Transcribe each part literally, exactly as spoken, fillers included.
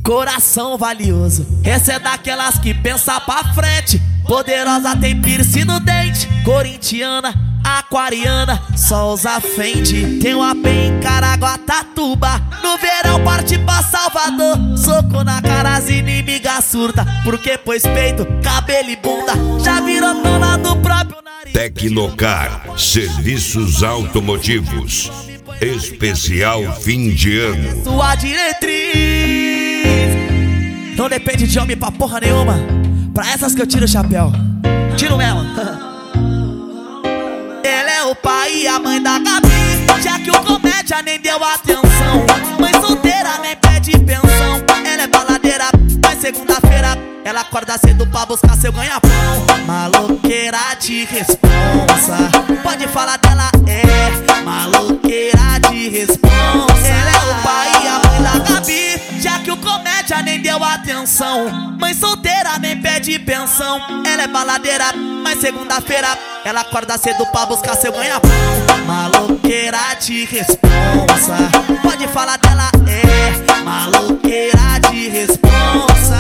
Coração valioso, essa é daquelas que pensa pra frente. Poderosa, tem piercing no dente. Corintiana, aquariana, só usa Fendi. Tem uma bem em Caraguatatuba. No verão parte pra Salvador. Soco na cara, as inimigas surta. Porque pôs peito, cabelo e bunda. Já virou dona do próprio nariz. Tecnocar, serviços automotivos. Especial fim de ano. Sua diretriz não depende de homem pra porra nenhuma. Pra essas que eu tiro o chapéu, tiro mesmo. Ela é o pai e a mãe da Gabi, já que o comédia nem deu atenção. Mãe solteira nem pede pensão. Ela é baladeira, mas segunda-feira ela acorda cedo pra buscar seu ganha-pão. Maloqueira de responsa, pode falar dela, é maloqueira de responsa. Ela é o pai e a mãe da Gabi, já que o comédia nem deu atenção. Mãe solteira nem pede pensão. Ela é baladeira, mas segunda-feira ela acorda cedo pra buscar seu ganha-pão. Maloqueira de responsa, pode falar dela, é maloqueira de responsa.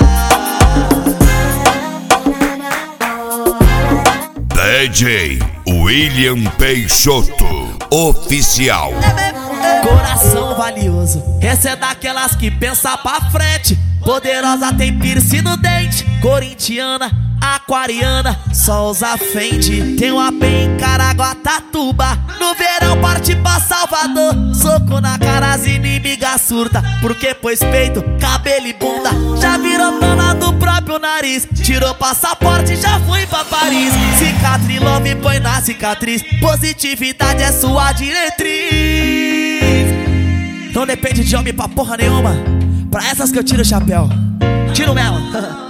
D J William Peixoto Oficial. Coração valioso, essa é daquelas que pensa pra frente. Poderosa, tem piercing no dente. Corintiana, aquariana, só usa Fendi. Tem uma bem em Caraguatatuba. No verão parte pra Salvador. Soco na cara, as inimigas surta. Porque pôs peito, cabelo e bunda. Já virou dona do próprio nariz. Tirou passaporte, já foi pra Paris. Cicatriz, love, põe na cicatriz. Positividade é sua diretriz. Não depende de homem pra porra nenhuma. Pra essas que eu tiro o chapéu, tiro mesmo.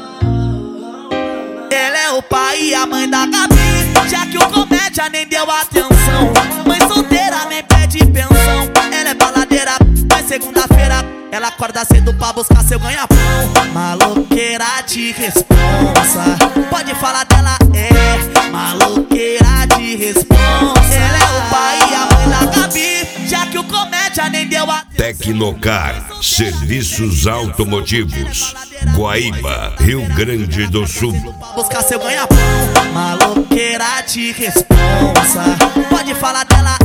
Ela é o pai e a mãe da Gabi, já que o comédia nem deu atenção. Mãe solteira nem pede pensão. Ela é baladeira, mas segunda-feira ela acorda cedo pra buscar seu ganha-pão. Maloqueira de responsa, pode falar dela, é maloqueira de responsa. Ela é o pai e a mãe da Gabi, já que o comédia nem deu atenção. Tecnocar, serviços automotivos. Guaíba, Rio Grande do Sul. Buscar seu ganha-pão. Maloqueira de responsa, pode falar dela,